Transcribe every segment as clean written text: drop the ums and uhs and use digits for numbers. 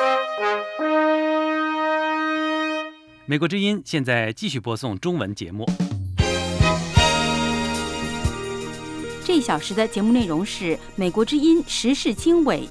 美国之音现在继续播送中文节目。 这一小时的节目内容是美国之音时事经纬。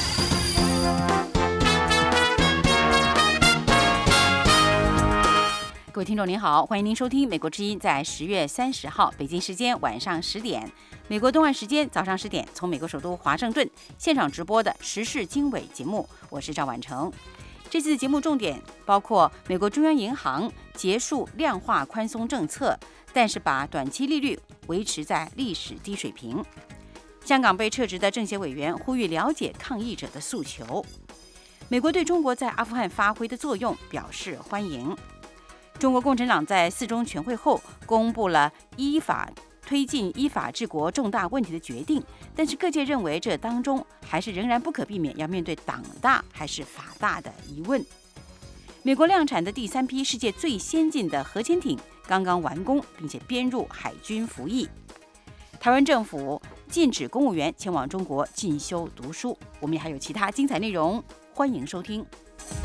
各位听众您好，欢迎您收听美国之音在10月30号北京时间晚上10点，美国东岸时间早上10点，从美国首都华盛顿现场直播的时事经纬节目，我是赵婉成。这次节目重点包括美国中央银行结束量化宽松政策，但是把短期利率维持在历史低水平。香港被撤职的政协委员呼吁了解抗议者的诉求。美国对中国在阿富汗发挥的作用表示欢迎。中国共产党在4中全会后公布了推进依法治国重大问题的决定，但是各界认为这当中还是仍然不可避免要面对党大还是法大的疑问。美国量产的第3批世界最先进的核潜艇刚刚完工，并且编入海军服役。台湾政府禁止公务员前往中国进修读书。我们还有其他精彩内容，欢迎收听。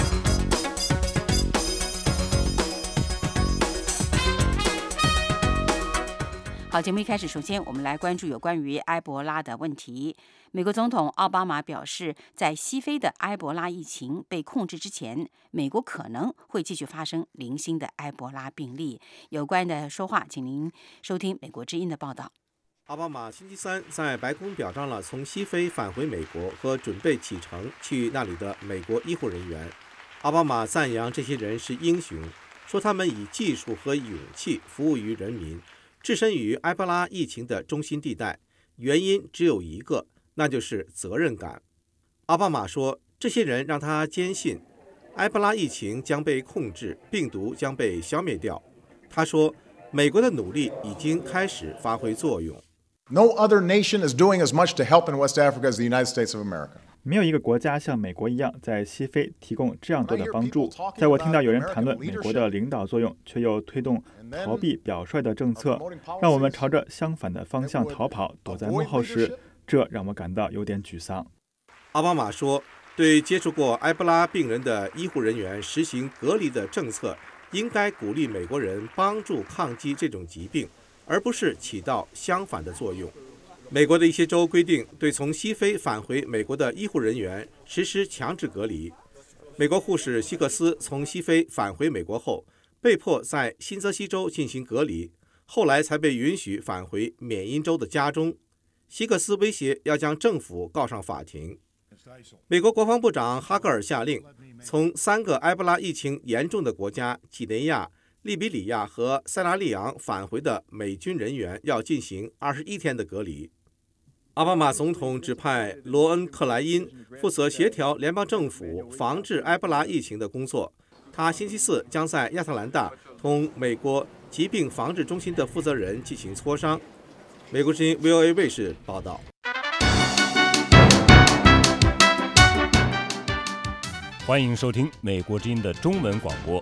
好，节目一开始，首先我们来关注有关于埃博拉的问题。美国总统奥巴马表示，在西非的埃博拉疫情被控制之前，美国可能会继续发生零星的埃博拉病例。有关的说话，请您收听美国之音的报道。 奥巴马星期三在白宫表彰了从西非返回美国和准备启程去那里的美国医护人员。奥巴马赞扬这些人是英雄，说他们以技术和勇气服务于人民，置身于埃博拉疫情的中心地带，原因只有一个，那就是责任感。奥巴马说，这些人让他坚信埃博拉疫情将被控制，病毒将被消灭掉。他说，美国的努力已经开始发挥作用。 No other nation is doing as much to help in West Africa as the United States of America. 没有一个国家像美国一样在西非提供这样多的帮助。在我听到有人谈论美国的领导作用，却又推动逃避表率的政策，让我们朝着相反的方向逃跑，躲在幕后时，这让我感到有点沮丧。 奥巴马说，对接触过埃博拉病人的医护人员实行隔离的政策，应该鼓励美国人帮助抗击这种疾病，而不是起到相反的作用。美国的一些州规定对从西非返回美国的医护人员实施强制隔离。美国护士希克斯从西非返回美国后，被迫在新泽西州进行隔离，后来才被允许返回缅因州的家中。希克斯威胁要将政府告上法庭。美国国防部长哈格尔下令，从3个埃博拉疫情严重的国家几内亚、利比里亚和塞拉利昂返回的美军人员要进行21天的隔离。奥巴马总统指派罗恩·克莱因负责协调联邦政府防治埃博拉疫情的工作。他星期四将在亚特兰大同美国疾病防治中心的负责人进行磋商。美国之音 VOA 卫视报道。 欢迎收听美国之音的中文广播。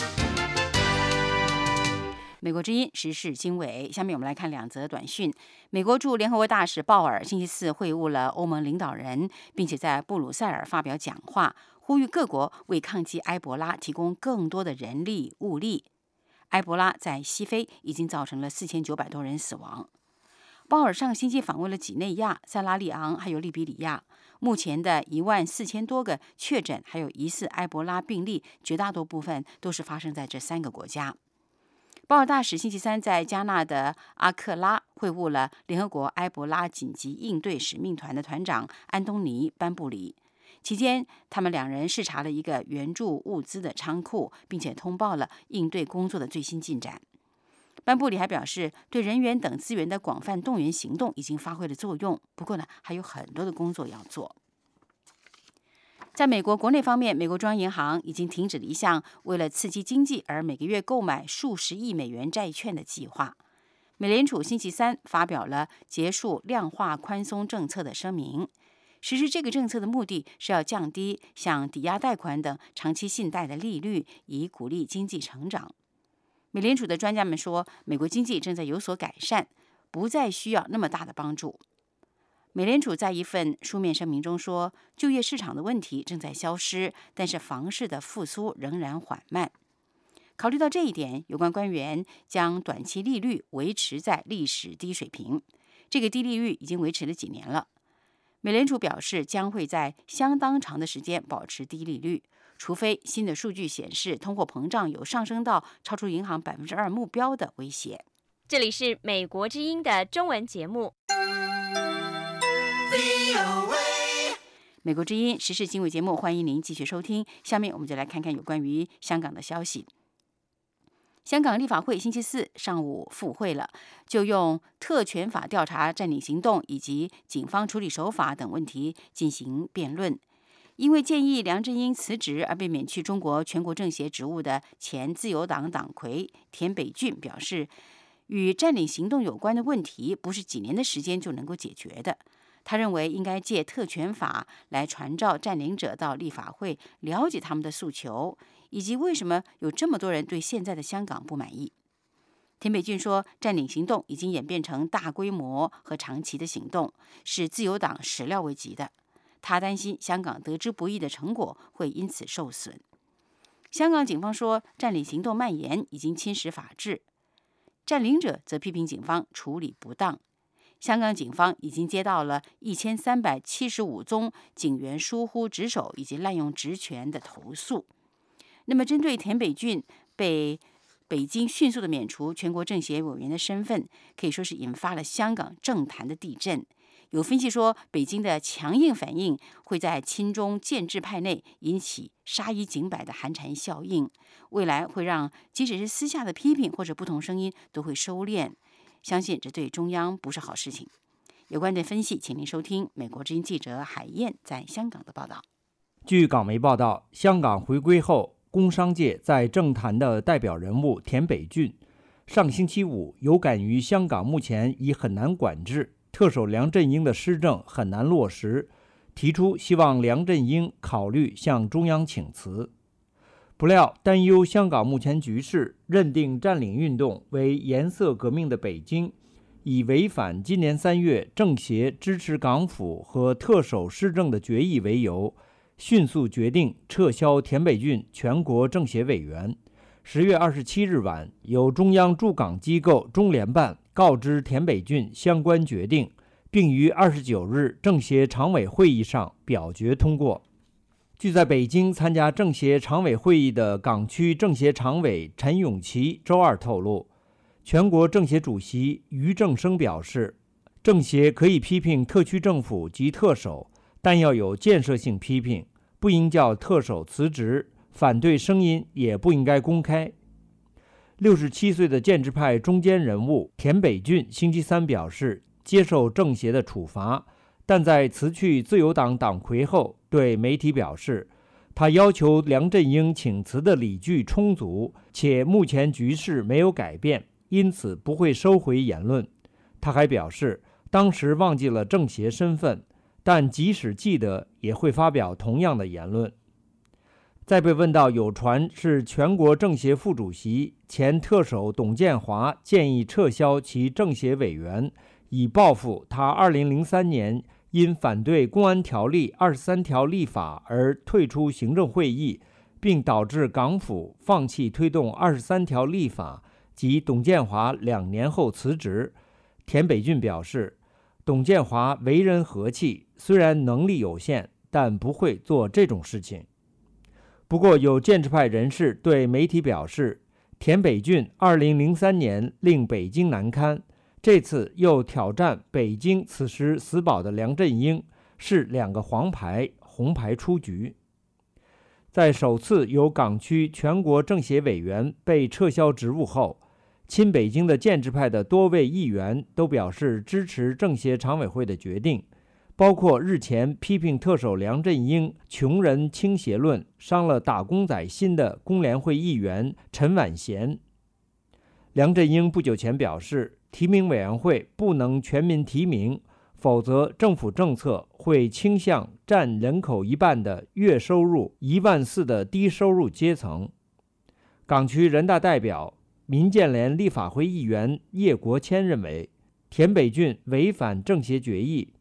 美国之音时事经纬，下面我们来看2则短讯。美国驻联合国大使鲍尔星期四会晤了欧盟领导人，并且在布鲁塞尔发表讲话，呼吁各国为抗击埃博拉提供更多的人力物力。埃博拉在西非已经造成了4900多人死亡。鲍尔上星期访问了几内亚、塞拉利昂还有利比里亚，目前的14000多个确诊还有疑似埃博拉病例，绝大多部分都是发生在这3个国家。鲍尔大使星期三在加纳的阿克拉会晤了联合国埃博拉紧急应对使命团的团长安东尼·班布里。期间，他们2人视察了一个援助物资的仓库，并且通报了应对工作的最新进展。班布里还表示，对人员等资源的广泛动员行动已经发挥了作用，不过呢，还有很多的工作要做。在美国国内方面，美国中央银行已经停止了一项为了刺激经济而每个月购买数十亿美元债券的计划。美联储星期三发表了结束量化宽松政策的声明。实施这个政策的目的是要降低像抵押贷款等长期信贷的利率，以鼓励经济成长。美联储的专家们说，美国经济正在有所改善，不再需要那么大的帮助。 美联储在一份书面声明中说，就业市场的问题正在消失，但是房市的复苏仍然缓慢。考虑到这一点，有关官员将短期利率维持在历史低水平。这个低利率已经维持了几年了。美联储表示将会在相当长的时间保持低利率，除非新的数据显示通货膨胀有上升到超出银行2%目标的威胁。 这里是美国之音的中文节目。 美国之音时事经纬节目，欢迎您继续收听。下面我们就来看看有关于香港的消息。香港立法会星期四上午复会了，就用特权法调查占领行动以及警方处理手法等问题进行辩论。因为建议梁振英辞职而被免去中国全国政协职务的前自由党党魁田北俊表示，与占领行动有关的问题不是几年的时间就能够解决的。他认为应该借特权法来传召占领者到立法会，了解他们的诉求，以及为什么有这么多人对现在的香港不满意。田北俊说，占领行动已经演变成大规模和长期的行动，是自由党始料未及的。他担心香港得之不易的成果会因此受损。香港警方说，占领行动蔓延已经侵蚀法治，占领者则批评警方处理不当。香港警方已经接到了1375宗警员疏忽职守以及滥用职权的投诉。那么，针对田北俊被北京迅速的免除全国政协委员的身份，可以说是引发了香港政坛的地震。有分析说，北京的强硬反应会在亲中建制派内引起杀一儆百的寒蝉效应，未来会让即使是私下的批评或者不同声音都会收敛。相信这对中央不是好事情。有关的分析，请您收听美国之音记者海燕在香港的报道。 据港媒报道，香港回归后，工商界在政坛的代表人物田北俊，上星期五有感于香港目前已很难管制，特首梁振英的施政很难落实，提出希望梁振英考虑向中央请辞。不料，担忧香港目前局势，认定占领运动为颜色革命的北京，以违反今年3月政协支持港府和特首施政的决议为由，迅速决定撤销田北俊全国政协委员。10月27日晚，由中央驻港机构中联办告知田北俊相关决定，并于29日政协常委会议上表决通过。据在北京参加政协常委会议的港区政协常委陈永琪周二透露，全国政协主席俞正声表示，政协可以批评特区政府及特首，但要有建设性批评，不应叫特首辞职，反对声音也不应该公开。67岁的建制派中坚人物田北俊星期三表示接受政协的处罚，但在辞去自由党党魁后，对媒体表示，他要求梁振英请辞的理据充足，且目前局势没有改变，因此不会收回言论。他还表示，当时忘记了政协身份，但即使记得也会发表同样的言论。在被问到有传是全国政协副主席前特首董建华建议撤销其政协委员，以报复他2003年因反对公安条例23条立法而退出行政会议，并导致港府放弃推动23条立法及董建华2年后辞职，田北俊表示，董建华为人和气，虽然能力有限，但不会做这种事情。不过有建制派人士对媒体表示，田北俊2003年令北京难堪，这次又挑战北京此时死保的梁振英，是2个黄牌，红牌出局。在首次有港区全国政协委员被撤销职务后，亲北京的建制派的多位议员都表示支持政协常委会的决定，包括日前批评特首梁振英穷人倾斜论伤了打工仔心的工联会议员陈婉娴。梁振英不久前表示，提名委员会不能全民提名，否则政府政策会倾向占人口1半的月收入14000的低收入阶层。港区人大代表、民建联立法会议员叶国谦认为，田北俊违反政协决议，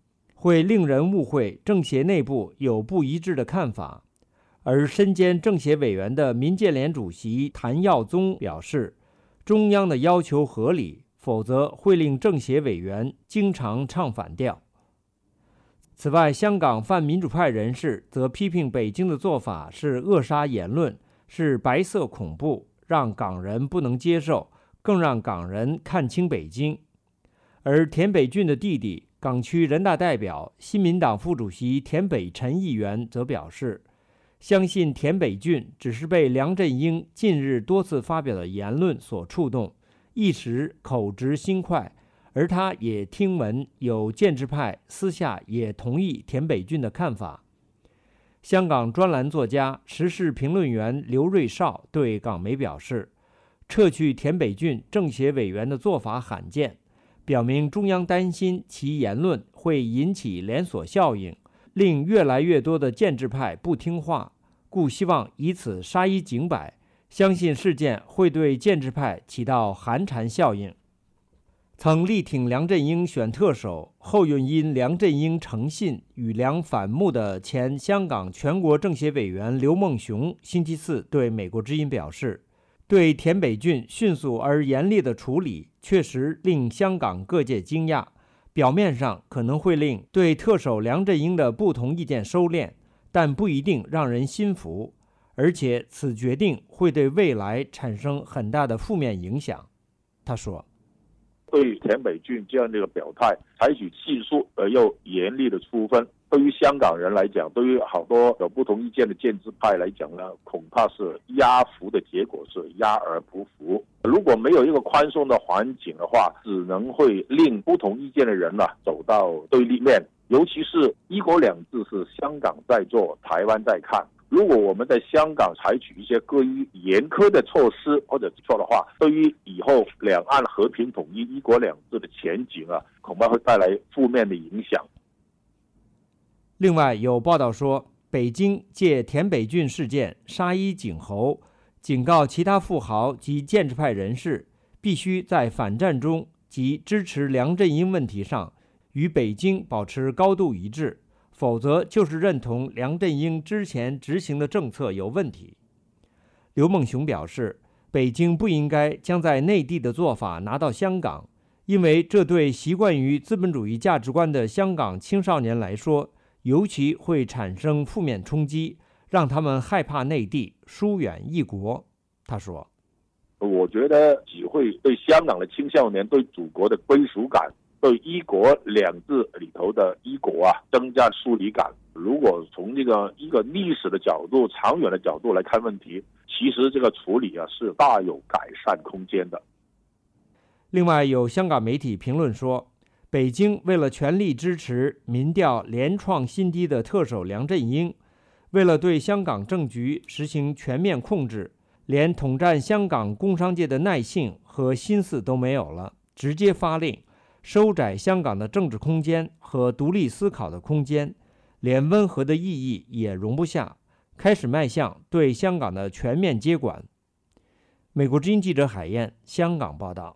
会令人误会政协内部有不一致的看法。而身兼政协委员的民建联主席谭耀宗表示，中央的要求合理，否则会令政协委员经常唱反调。此外，香港泛民主派人士则批评北京的做法是扼杀言论，是白色恐怖，让港人不能接受，更让港人看清北京。而田北俊的弟弟港区人大代表、新民党副主席田北辰议员则表示，相信田北俊只是被梁振英近日多次发表的言论所触动，一时口直心快，而他也听闻有建制派私下也同意田北俊的看法。香港专栏作家、时事评论员刘瑞绍对港媒表示，撤去田北俊政协委员的做法罕见，表明中央担心其言论会引起连锁效应，令越来越多的建制派不听话，故希望以此杀一儆百，相信事件会对建制派起到寒蝉效应。曾力挺梁振英选特首，后又因梁振英诚信与梁反目的前香港全国政协委员刘梦熊星期四对美国之音表示，对田北俊迅速而严厉的处理确实令香港各界惊讶，表面上可能会令对特首梁振英的不同意见收敛，但不一定让人心服，而且此决定会对未来产生很大的负面影响。他说， 对田北俊这样的一个表态采取迅速而又严厉的处分，对于香港人来讲，对于好多有不同意见的建制派来讲呢，恐怕是压服的结果是压而不服。如果没有一个宽松的环境的话，只能会令不同意见的人走到对立面。尤其是一国两制是香港在做，台湾在看。如果我们在香港采取一些过于严苛的措施或者错的话，对于以后两岸和平统一、一国两制的前景恐怕会带来负面的影响。 另外有报道说，北京借田北俊事件杀一儆猴，警告其他富豪及建制派人士必须在反战中及支持梁振英问题上与北京保持高度一致，否则就是认同梁振英之前执行的政策有问题。刘梦熊表示，北京不应该将在内地的做法拿到香港，因为这对习惯于资本主义价值观的香港青少年来说，尤其会产生负面冲击，让他们害怕内地，疏远异国。他说， 我觉得只会对香港的青少年对祖国的归属感，对一国两制里头的一国增加疏离感。如果从一个历史的角度、长远的角度来看问题，其实这个处理是大有改善空间的。 另外有香港媒体评论说，北京为了全力支持民调连创新低的特首梁振英，为了对香港政局实行全面控制，连统战香港工商界的耐性和心思都没有了，直接发令收窄香港的政治空间和独立思考的空间，连温和的意义也容不下，开始迈向对香港的全面接管。美国之音记者海燕，香港报道。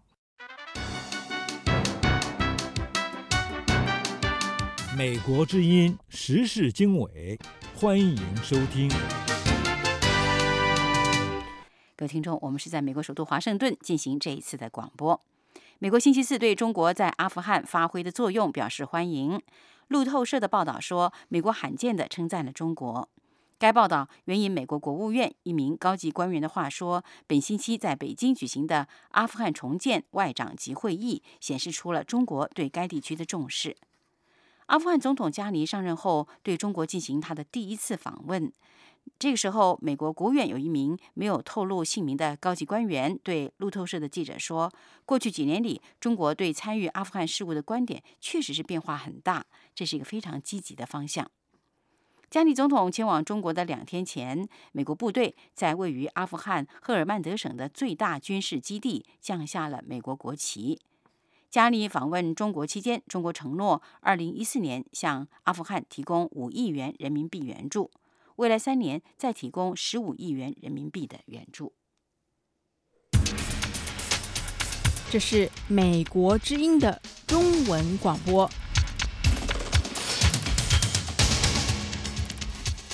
美国之音时事经纬，欢迎收听。 各位听众，我们是在美国首都华盛顿进行这一次的广播。美国星期四对中国在阿富汗发挥的作用表示欢迎。路透社的报道说，美国罕见地称赞了中国。该报道援引美国国务院一名高级官员的话说，本星期在北京举行的阿富汗重建外长级会议显示出了中国对该地区的重视。阿富汗总统加尼上任后对中国进行他的第一次访问。这个时候，美国国务院有一名没有透露姓名的高级官员对路透社的记者说，过去几年里，中国对参与阿富汗事务的观点确实是变化很大，这是一个非常积极的方向。加尼总统前往中国的2天前，美国部队在位于阿富汗赫尔曼德省的最大军事基地降下了美国国旗。加尼访问中国期间，中国承诺2014年向阿富汗提供5亿元人民币援助，未来3年再提供15亿元人民币的援助。 这是美国之音的中文广播。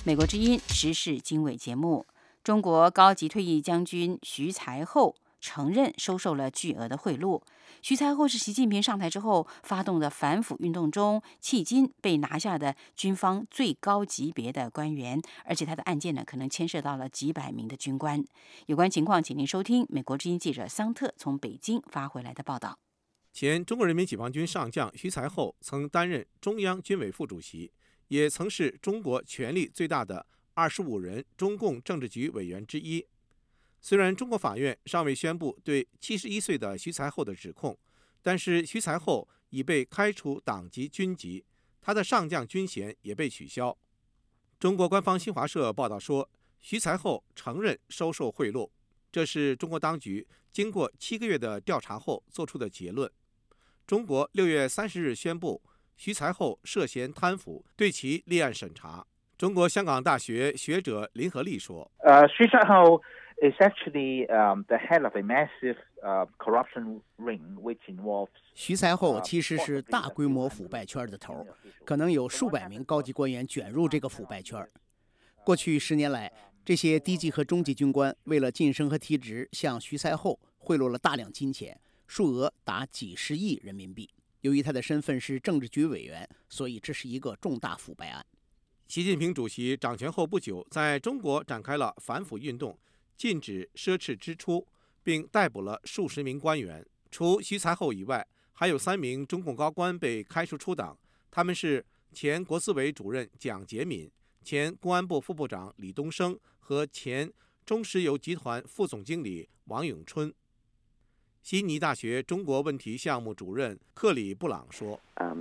美国之音时事经纬节目，中国高级退役将军徐才厚承认收受了巨额的贿赂。徐才厚是习近平上台之后发动的反腐运动中迄今被拿下的军方最高级别的官员，而且他的案件呢可能牵涉到了几百名的军官。有关情况，请您收听美国之音记者桑特从北京发回来的报道。 前中国人民解放军上将徐才厚曾担任中央军委副主席，也曾是中国权力最大的25人中共政治局委员之一。虽然中国法院尚未宣布对71岁的徐才厚的指控，但是徐才厚已被开除党籍军籍，他的上将军衔也被取消。中国官方新华社报道说，徐才厚承认收受贿赂，这是中国当局经过7个月的调查后做出的结论。中国6月30日宣布徐才厚涉嫌贪腐，对其立案审查。中国香港大学学者林和利说， 徐才厚is actually the head of a massive corruption ring, which involves. 徐才厚其实是大规模腐败圈的头，可能有数百名高级官员卷入这个腐败圈。过去10年来，这些低级和中级军官为了晋升和提职，向徐才厚贿赂了大量金钱，数额达几十亿人民币。由于他的身份是政治局委员，所以这是一个重大腐败案。 习近平主席掌权后不久，在中国展开了反腐运动，禁止奢侈支出，并逮捕了数十名官员。除徐才厚以外，还有3名中共高官被开除出党，他们是前国资委主任蒋洁敏、前公安部副部长李东生和前中石油集团副总经理王永春。悉尼大学中国问题项目主任克里布朗说，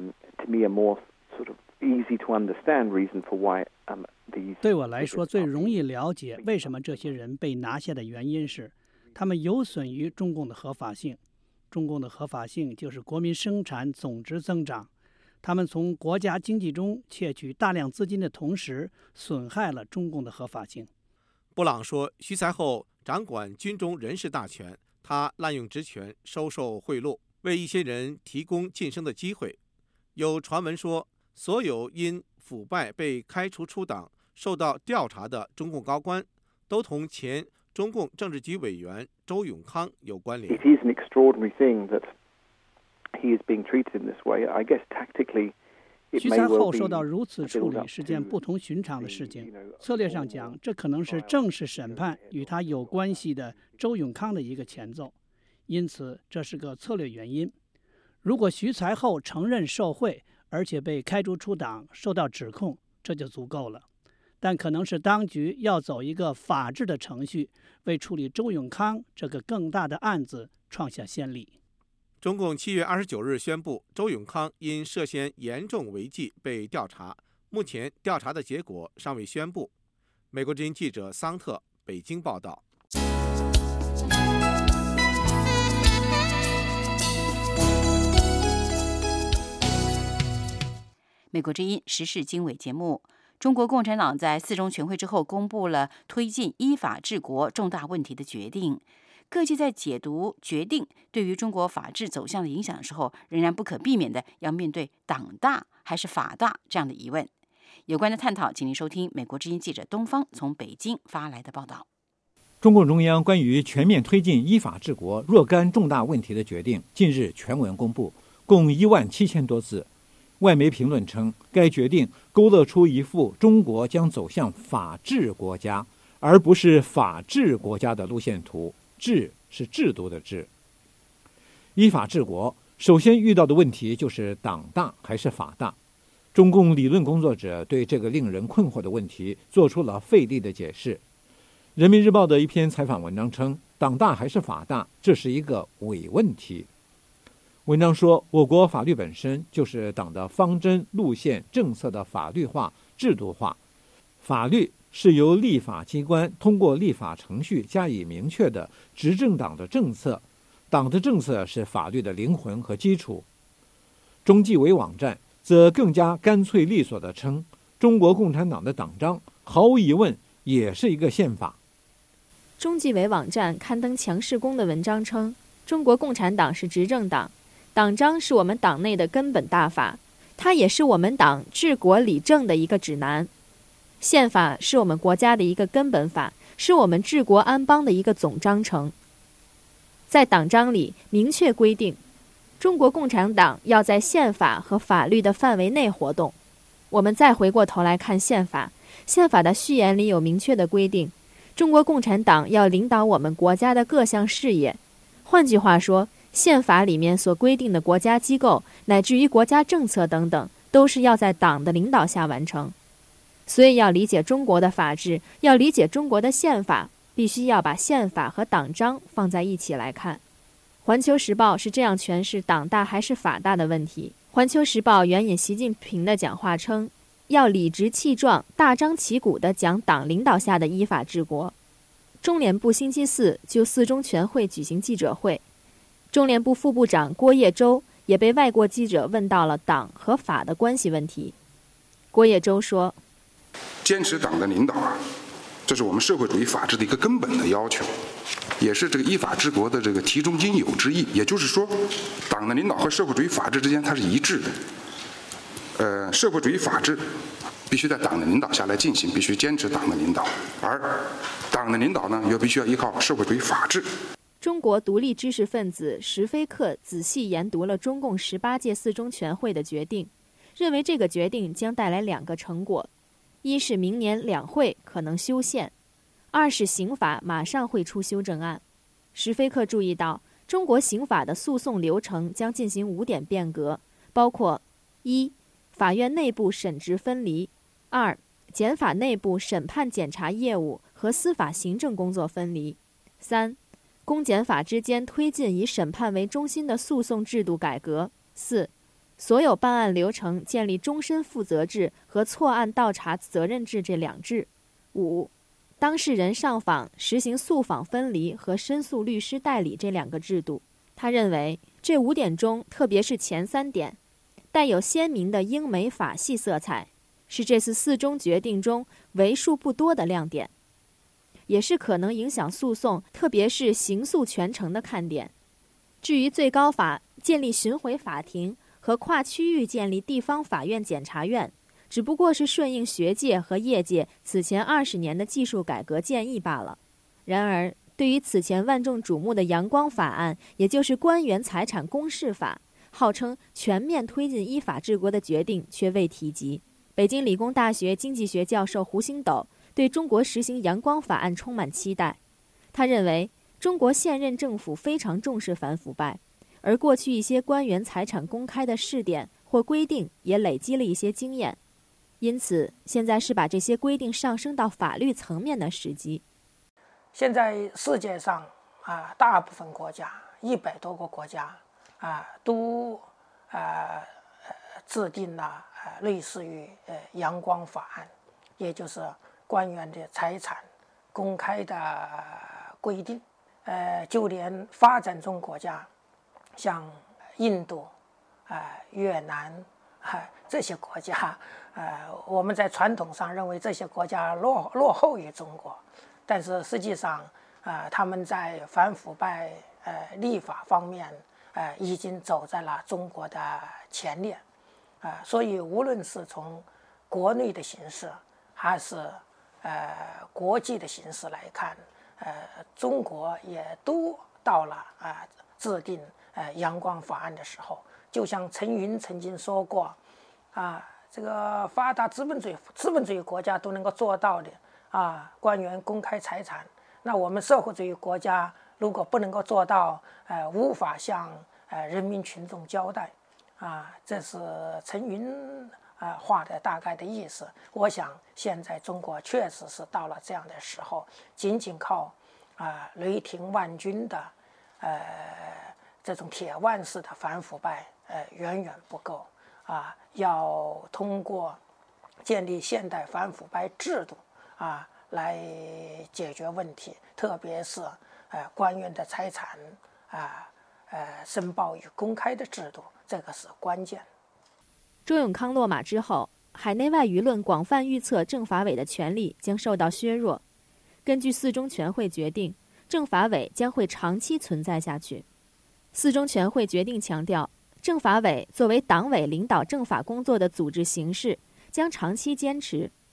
对我来说，最容易了解为什么这些人被拿下的原因是，他们有损于中共的合法性。中共的合法性就是国民生产总值增长。他们从国家经济中窃取大量资金的同时，损害了中共的合法性。 布朗说，徐才厚掌管军中人事大权，他滥用职权，收受贿赂，为一些人提供晋升的机会。有传闻说，所有因腐败被开除出党、受到调查的中共高官，都同前中共政治局委员周永康有关联。 It is an extraordinary thing that he is being treated in this way. I guess tactically, 徐才厚受到如此处理是件不同寻常的事情。策略上讲，这可能是正式审判与他有关系的周永康的一个前奏，因此这是个策略原因。如果徐才厚承认受贿，而且被开除出党，受到指控，这就足够了。但可能是当局要走一个法治的程序，为处理周永康这个更大的案子创下先例。 中共7月29日宣布，周永康因涉嫌严重违纪被调查，目前调查的结果尚未宣布。美国之音记者桑特北京报道。 美国之音时事经纬节目，中国共产党在4中全会之后公布了推进依法治国重大问题的决定。各界在解读决定对于中国法治走向的影响的时候，仍然不可避免的要面对党大还是法大这样的疑问。有关的探讨，请您收听美国之音记者东方从北京发来的报道。 中共中央关于全面推进依法治国若干重大问题的决定近日全文公布，共17000多字。外媒评论称，该决定勾勒出一幅中国将走向法治国家，而不是法治国家的路线图。治是制度的治。依法治国，首先遇到的问题就是党大还是法大。中共理论工作者对这个令人困惑的问题做出了费力的解释。人民日报的一篇采访文章称，党大还是法大，这是一个伪问题。文章说，我国法律本身就是党的方针、路线、政策的法律化、制度化。法律是由立法机关通过立法程序加以明确的执政党的政策，党的政策是法律的灵魂和基础。中纪委网站则更加干脆利索地称，中国共产党的党章毫无疑问也是一个宪法。 中纪委网站刊登强世功的文章称，中国共产党是执政党，党章是我们党内的根本大法，它也是我们党治国理政的一个指南。 宪法是我们国家的一个根本法，是我们治国安邦的一个总章程。在党章里明确规定，中国共产党要在宪法和法律的范围内活动。我们再回过头来看宪法，宪法的序言里有明确的规定，中国共产党要领导我们国家的各项事业。换句话说，宪法里面所规定的国家机构乃至于国家政策等等，都是要在党的领导下完成。所以要理解中国的法治，要理解中国的宪法，必须要把宪法和党章放在一起来看。环球时报是这样诠释党大还是法大的问题。环球时报援引习近平的讲话称，要理直气壮、大张旗鼓地讲党领导下的依法治国。中联部星期四就四中全会举行记者会，中联部副部长郭叶洲也被外国记者问到了党和法的关系问题。郭叶洲说， 坚持党的领导这是我们社会主义法治的一个根本的要求，也是这个依法治国的这个题中应有之义。也就是说，党的领导和社会主义法治之间它是一致的。社会主义法治必须在党的领导下来进行，必须坚持党的领导，而党的领导呢，又必须要依靠社会主义法治。 中国独立知识分子石飞克仔细研读了中共18届四中全会的决定，认为这个决定将带来2个成果：一是明年2会可能修宪；2是刑法马上会出修正案。石飞克注意到，中国刑法的诉讼流程将进行5点变革，包括：1. 法院内部审执分离；2. 检法内部审判检察业务和司法行政工作分离；3. 公检法之间推进以审判为中心的诉讼制度改革；4. 所有办案流程建立终身负责制和错案倒查责任制这2制；5. 当事人上访实行诉访分离和申诉律师代理这2个制度。他认为这5点中，特别是前3点带有鲜明的英美法系色彩，是这次四中决定中为数不多的亮点，也是可能影响诉讼，特别是刑诉全程的看点。至于最高法建立巡回法庭和跨区域建立地方法院检察院，只不过是顺应学界和业界此前20年的技术改革建议罢了。然而，对于此前万众瞩目的阳光法案，也就是官员财产公示法，号称全面推进依法治国的决定却未提及。北京理工大学经济学教授胡星斗对中国实行阳光法案充满期待。他认为，中国现任政府非常重视反腐败，而过去一些官员财产公开的试点或规定也累积了一些经验，因此现在是把这些规定上升到法律层面的时机。 现在世界上大部分国家100多个国家都制定了类似于阳光法案，也就是官员的财产公开的规定。就连发展中国家，像印度、越南这些国家，我们在传统上认为这些国家落后于中国，但是实际上他们在反腐败立法方面已经走在了中国的前列。所以无论是从国内的形势还是国际的形势来看，中国也都到了制定阳光法案的时候。就像陈云曾经说过，这个发达资本主义国家都能够做到的官员公开财产，那我们社会主义国家如果不能够做到，无法向人民群众交代，这是陈云话的大概的意思。我想现在中国确实是到了这样的时候，仅仅靠雷霆万钧的这种铁腕式的反腐败远远不够要通过建立现代反腐败制度来解决问题，特别是官员的财产申报与公开的制度，这个是关键。 周永康落马之后，海内外舆论广泛预测政法委的权力将受到削弱。根据四中全会决定，政法委将会长期存在下去。四中全会决定强调，政法委作为党委领导政法工作的组织形式，将长期坚持。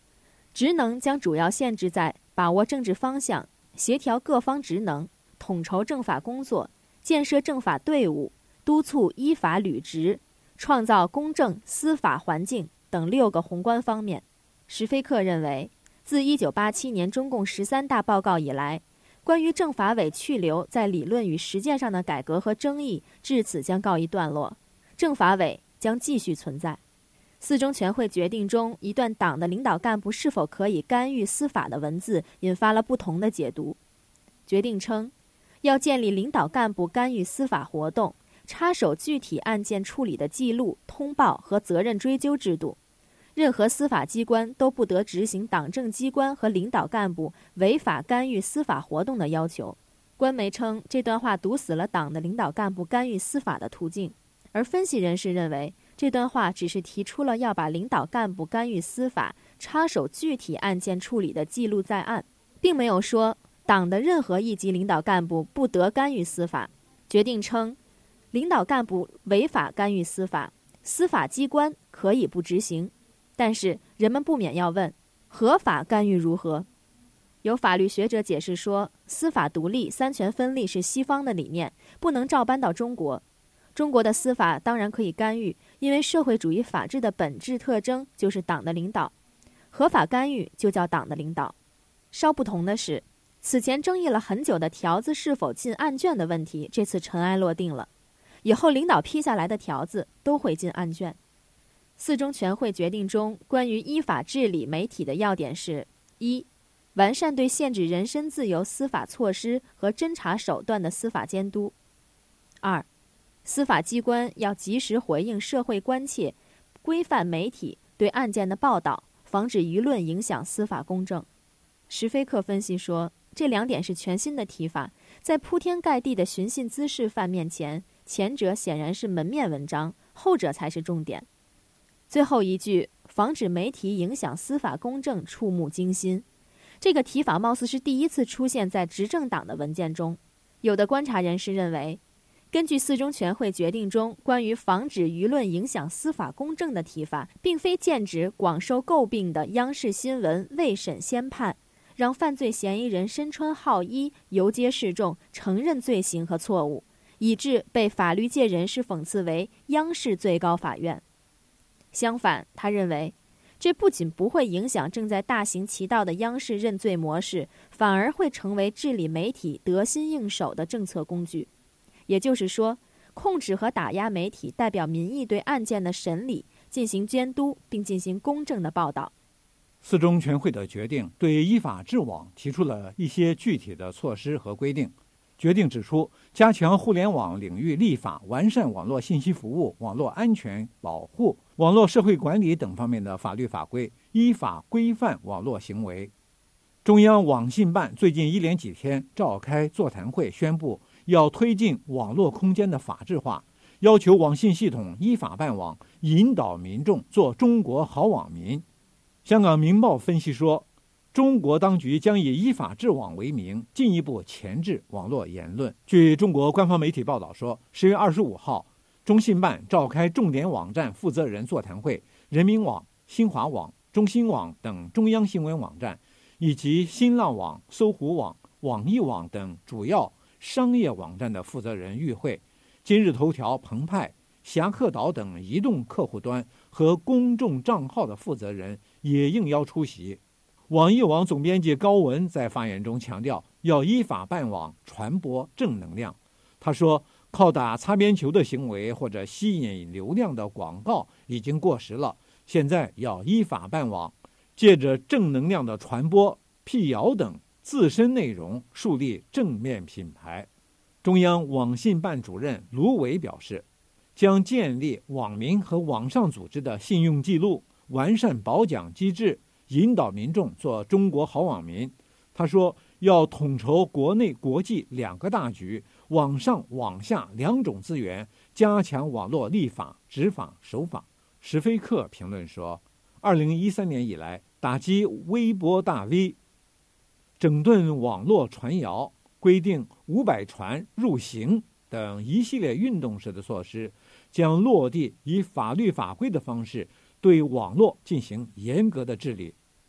职能将主要限制在把握政治方向、协调各方职能、统筹政法工作、建设政法队伍、督促依法履职、创造公正司法环境等6个宏观方面。史菲克认为，自1987年中共13大报告以来，关于政法委去留在理论与实践上的改革和争议至此将告一段落，政法委将继续存在。四中全会决定中一段党的领导干部是否可以干预司法的文字引发了不同的解读。决定称，要建立领导干部干预司法活动、插手具体案件处理的记录、通报和责任追究制度。任何司法机关都不得执行党政机关和领导干部违法干预司法活动的要求。官媒称，这段话堵死了党的领导干部干预司法的途径，而分析人士认为，这段话只是提出了要把领导干部干预司法、插手具体案件处理的记录在案，并没有说党的任何一级领导干部不得干预司法。决定称，领导干部违法干预司法，司法机关可以不执行。但是人们不免要问，合法干预如何？有法律学者解释说，司法独立、三权分立是西方的理念，不能照搬到中国。中国的司法当然可以干预，因为社会主义法治的本质特征就是党的领导，合法干预就叫党的领导。稍不同的是，此前争议了很久的条子是否进案卷的问题，这次尘埃落定了，以后领导批下来的条子都会进案卷。四中全会决定中关于依法治理媒体的要点是：一、完善对限制人身自由司法措施和侦查手段的司法监督；二、司法机关要及时回应社会关切，规范媒体对案件的报道，防止舆论影响司法公正。史菲克分析说，这2点是全新的提法，在铺天盖地的寻衅滋事犯面前，前者显然是门面文章，后者才是重点。最后一句，防止媒体影响司法公正，触目惊心。这个提法貌似是第一次出现在执政党的文件中。有的观察人士认为，根据四中全会决定中关于防止舆论影响司法公正的提法，并非剑指广受诟病的央视新闻未审先判，让犯罪嫌疑人身穿号衣游街示众，承认罪行和错误，以致被法律界人士讽刺为央视最高法院。相反，他认为这不仅不会影响正在大行其道的央视认罪模式，反而会成为治理媒体得心应手的政策工具。也就是说，控制和打压媒体代表民意对案件的审理，进行监督，并进行公正的报道。 四中全会的决定对依法治网提出了一些具体的措施和规定。决定指出，加强互联网领域立法，完善网络信息服务、网络安全保护、网络社会管理等方面的法律法规，依法规范网络行为。中央网信办最近一连几天召开座谈会，宣布要推进网络空间的法治化，要求网信系统依法办网，引导民众做中国好网民。香港《明报》分析说，中国当局将以依法治网为名，进一步钳制网络言论。据中国官方媒体报道说，10月25号，中信办召开重点网站负责人座谈会，人民网、新华网、中新网等中央新闻网站，以及新浪网、搜狐网、网易网等主要商业网站的负责人与会。今日头条、澎湃、侠客岛等移动客户端和公众账号的负责人也应邀出席。网易网总编辑高文在发言中强调，要依法办网，传播正能量。他说，靠打擦边球的行为或者吸引流量的广告已经过时了，现在要依法办网，借着正能量的传播、辟谣等自身内容树立正面品牌。中央网信办主任卢伟表示，将建立网民和网上组织的信用记录，完善保奖机制，引导民众做中国好网民。他说，要统筹国内国际2个大局，网上网下2种资源，加强网络立法、执法、守法。史菲克评论说，2013年以来，打击微博大 V， 整顿网络传谣，规定500传入刑等一系列运动式的措施，将落地以法律法规的方式对网络进行严格的治理。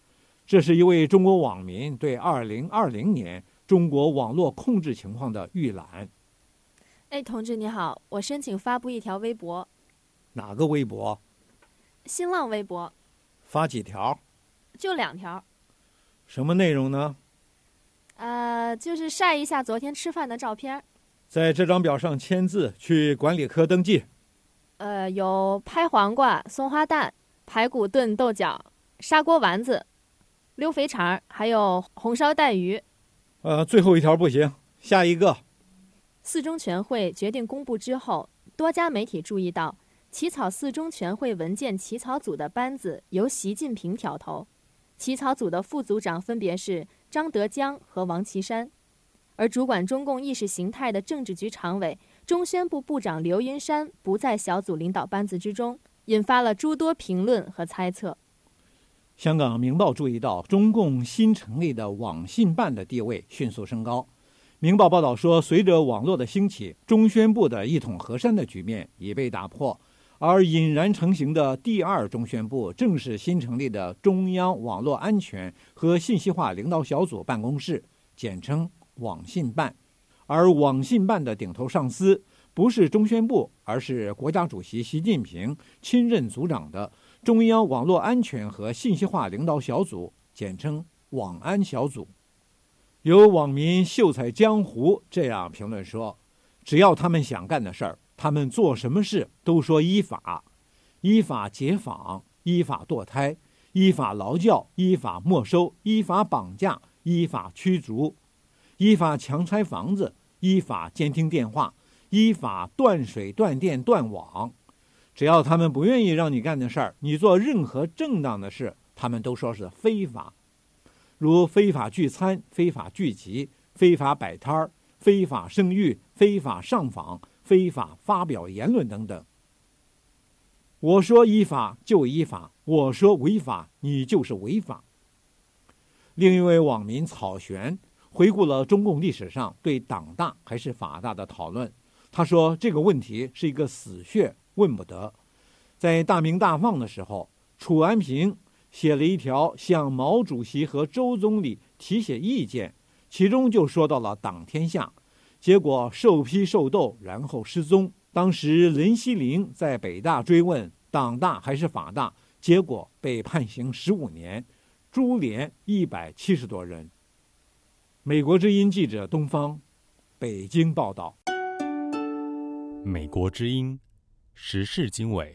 这是一位中国网民对2020年中国网络控制情况的预览。 哎，同志你好，我申请发布一条微博。 哪个微博？ 新浪微博。 发几条？ 就2条。 什么内容呢？ 就是晒一下昨天吃饭的照片。 在这张表上签字，去管理科登记。 有拍黄瓜、松花蛋、排骨炖豆角、砂锅丸子、溜肥肠，还有红烧带鱼。 最后一条不行，下一个。 四中全会决定公布之后，多家媒体注意到，起草四中全会文件起草组的班子由习近平挑头，起草组的副组长分别是张德江和王岐山，而主管中共意识形态的政治局常委、中宣部部长刘云山不在小组领导班子之中，引发了诸多评论和猜测。 香港《明报》注意到，中共新成立的网信办的地位迅速升高。《明报》报道说，随着网络的兴起，中宣部的一统河山的局面已被打破，而隐然成型的第2中宣部正是新成立的中央网络安全和信息化领导小组办公室，简称网信办。而网信办的顶头上司不是中宣部，而是国家主席习近平亲任组长的中央网络安全和信息化领导小组，简称网安小组。有网民秀才江湖这样评论说，只要他们想干的事儿，他们做什么事都说依法，依法解访，依法堕胎，依法劳教，依法没收，依法绑架，依法驱逐，依法强拆房子，依法监听电话，依法断水断电断网。只要他们不愿意让你干的事儿，你做任何正当的事，他们都说是非法，如非法聚餐、非法聚集、非法摆摊儿、非法生育、非法上访、非法发表言论等等。我说依法就依法，我说违法你就是违法。另一位网民草玄回顾了中共历史上对党大还是法大的讨论，他说这个问题是一个死穴，问不得。在大明大放的时候，楚安平写了一条向毛主席和周总理提写意见，其中就说到了党天下，结果受批受斗，然后失踪。当时林希龄在北大追问党大还是法大，结果被判刑15年，株连170多人。美国之音记者东方，北京报道。 美国之音时事经纬。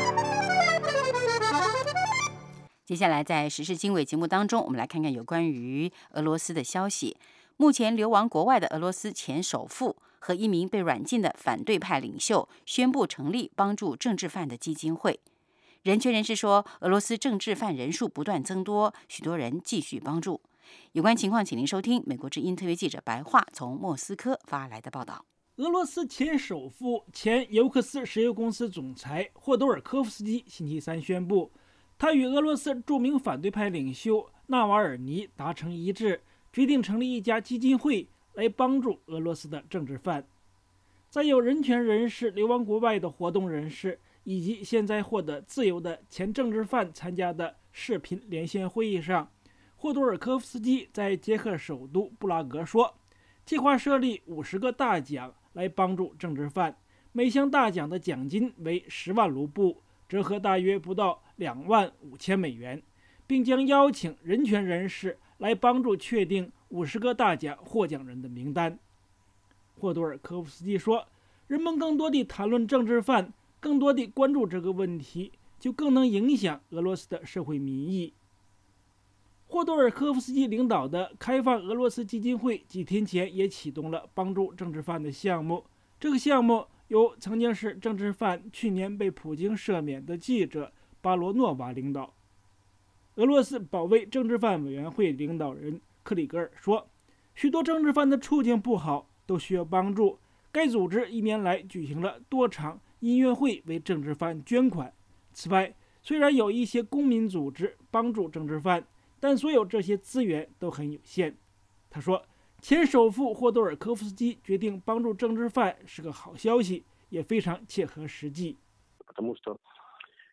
接下来在时事经纬节目当中，我们来看看有关于俄罗斯的消息。目前流亡国外的俄罗斯前首富和一名被软禁的反对派领袖宣布成立帮助政治犯的基金会。人权人士说，俄罗斯政治犯人数不断增多，许多人继续帮助。有关情况，请您收听美国之音特约记者白桦从莫斯科发来的报道。 俄罗斯前首富、前尤克斯石油公司总裁霍多尔科夫斯基星期三宣布，他与俄罗斯著名反对派领袖纳瓦尔尼达成一致，决定成立一家基金会来帮助俄罗斯的政治犯。在有人权人士流亡国外的活动人士以及现在获得自由的前政治犯参加的视频连线会议上，霍多尔科夫斯基在捷克首都布拉格说，计划设立50个大奖来帮助政治犯，每项大奖的奖金为10万卢布，折合大约不到25000美元，并将邀请人权人士来帮助确定50个大奖获奖人的名单。霍多尔科夫斯基说，人们更多地谈论政治犯，更多地关注这个问题，就更能影响俄罗斯的社会民意。霍多尔科夫斯基领导的开放俄罗斯基金会几天前也启动了帮助政治犯的项目。这个项目由曾经是政治犯、去年被普京赦免的记者巴罗诺娃领导。俄罗斯保卫政治犯委员会领导人克里格尔说，许多政治犯的处境不好，都需要帮助。该组织1年来举行了多场音乐会为政治犯捐款。此外，虽然有一些公民组织帮助政治犯，但所有这些资源都很有限。他说，前首富霍多尔科夫斯基决定帮助政治犯是个好消息，也非常切合实际。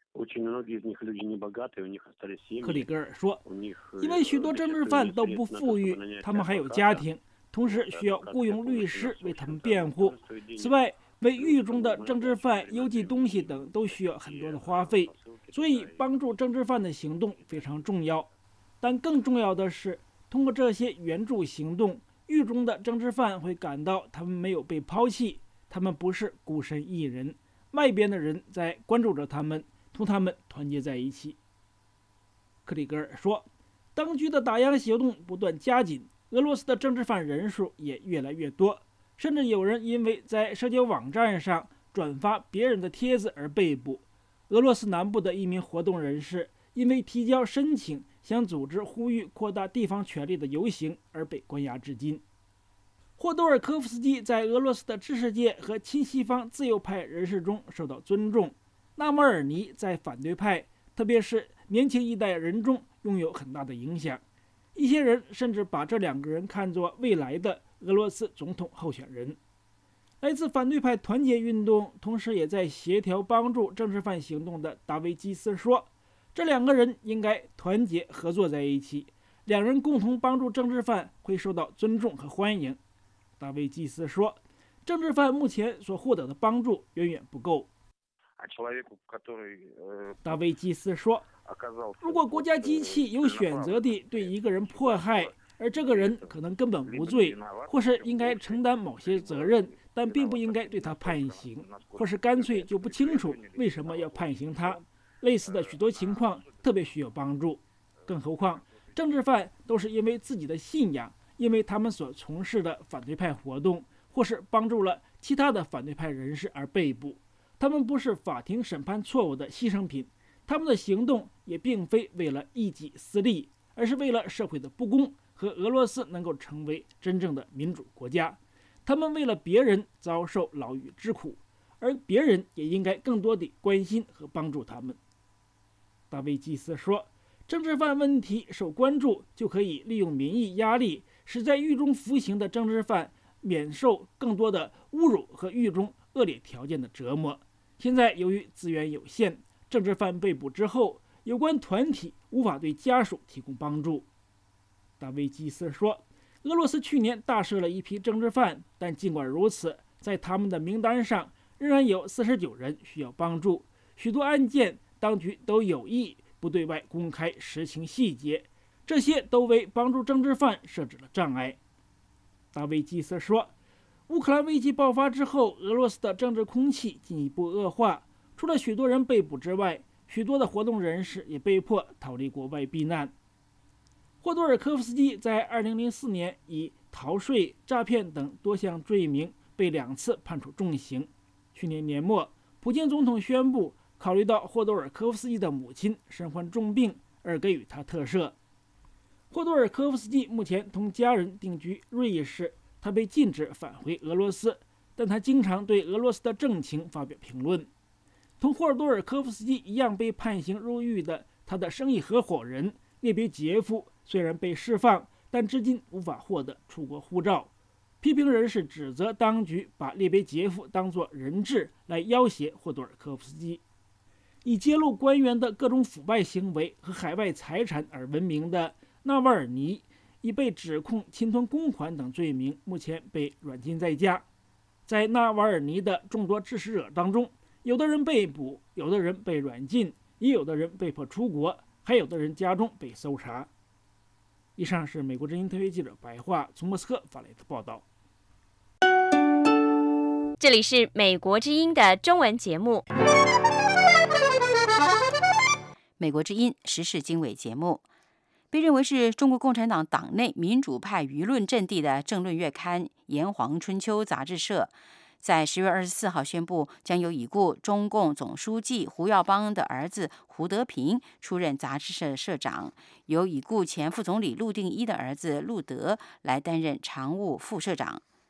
克里格尔说，因为许多政治犯都不富裕，他们还有家庭，同时需要雇佣律师为他们辩护。此外，为狱中的政治犯邮寄东西等都需要很多的花费，所以帮助政治犯的行动非常重要。但更重要的是，通过这些援助行动，狱中的政治犯会感到他们没有被抛弃，他们不是孤身一人，外边的人在关注着他们，同他们团结在一起。克里格尔说，当局的打压行动不断加紧，俄罗斯的政治犯人数也越来越多，甚至有人因为在社交网站上转发别人的帖子而被捕。俄罗斯南部的一名活动人士因为提交申请想组织呼吁扩大地方权力的游行而被关押至今。霍多尔科夫斯基在俄罗斯的知识界和亲西方自由派人士中受到尊重，纳瓦尔尼在反对派，特别是年轻一代人中拥有很大的影响。一些人甚至把这两个人看作未来的俄罗斯总统候选人。来自反对派团结运动，同时也在协调帮助政治犯行动的达维基斯说，这两个人应该团结合作在一起，两人共同帮助政治犯会受到尊重和欢迎。达维基斯说，政治犯目前所获得的帮助远远不够。达维基斯说，如果国家机器有选择地对一个人迫害，而这个人可能根本无罪，或是应该承担某些责任，但并不应该对他判刑，或是干脆就不清楚为什么要判刑他，类似的许多情况特别需要帮助。更何况政治犯都是因为自己的信仰，因为他们所从事的反对派活动，或是帮助了其他的反对派人士而被捕。他们不是法庭审判错误的牺牲品，他们的行动也并非为了一己私利，而是为了社会的不公和俄罗斯能够成为真正的民主国家。他们为了别人遭受牢狱之苦，而别人也应该更多地关心和帮助他们。达维基斯说，政治犯问题受关注，就可以利用民意压力，使在狱中服刑的政治犯免受更多的侮辱和狱中恶劣条件的折磨。现在由于资源有限，政治犯被捕之后，有关团体无法对家属提供帮助。达维基斯说，俄罗斯去年大赦了一批政治犯，但尽管如此，在他们的名单上仍然有49人需要帮助。许多案件当局都有意不对外公开实情细节，这些都为帮助政治犯设置了障碍。达维基斯说，乌克兰危机爆发之后，俄罗斯的政治空气进一步恶化，除了许多人被捕之外，许多的活动人士也被迫逃离国外避难。霍多尔科夫斯基在2004年以逃税、诈骗等多项罪名被2次判处重刑。去年年末，普京总统宣布考虑到霍多尔科夫斯基的母亲身患重病而给予他特赦。霍多尔科夫斯基目前同家人定居瑞士，他被禁止返回俄罗斯，但他经常对俄罗斯的政情发表评论。同霍多尔科夫斯基一样被判刑入狱的他的生意合伙人列别杰夫虽然被释放，但至今无法获得出国护照。批评人士指责当局把列别杰夫当作人质来要挟霍多尔科夫斯基。以揭露官员的各种腐败行为和海外财产而闻名的纳瓦尔尼，已被指控侵吞公款等罪名，目前被软禁在家。在纳瓦尔尼的众多支持者当中，有的人被捕，有的人被软禁，也有的人被迫出国，还有的人家中被搜查。以上是美国之音特约记者白桦从莫斯科发来的报道。 这里是美国之音的中文节目。 美国之音时事经纬节目，被认为是中国共产党党内民主派舆论阵地的政论月刊《炎黄春秋》杂志社，在10月24号宣布，将由已故中共总书记胡耀邦的儿子胡德平出任杂志社社长，由已故前副总理陆定一的儿子陆德来担任常务副社长。